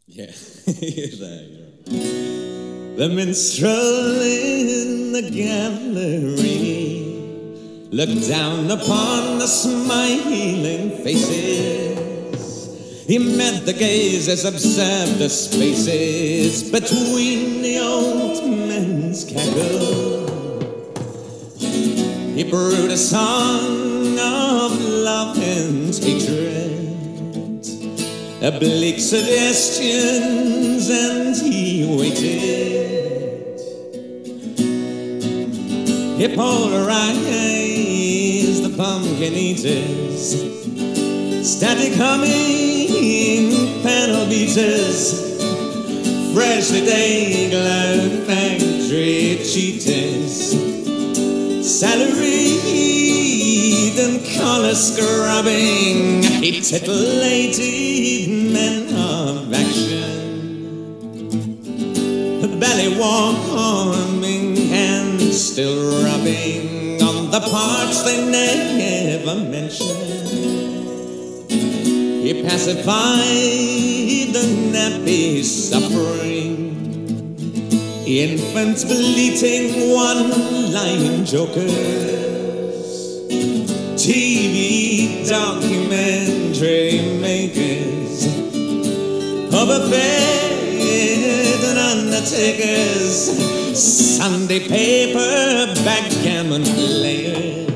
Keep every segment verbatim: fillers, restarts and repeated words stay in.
Yeah, there you go. The minstrel in the gallery looked down upon the smiling faces. He met the gazes, observed the spaces between the old men's cackle. He brewed a song of love and hatred, oblique suggestions, and he waited. He polarized the pumpkin eaters, static humming panel beaters, freshly day-glowed factory cheaters, salaried and collar scrubbing, he titillated men of action, belly warming and still rubbing on the parts they never mentioned. He pacified the nappy suffering, infants bleating one-line jokers, T V documentary makers, overfed and undertakers, Sunday paper backgammon players,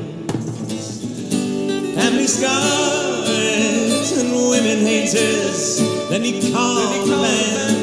family scars and women haters. Then he called man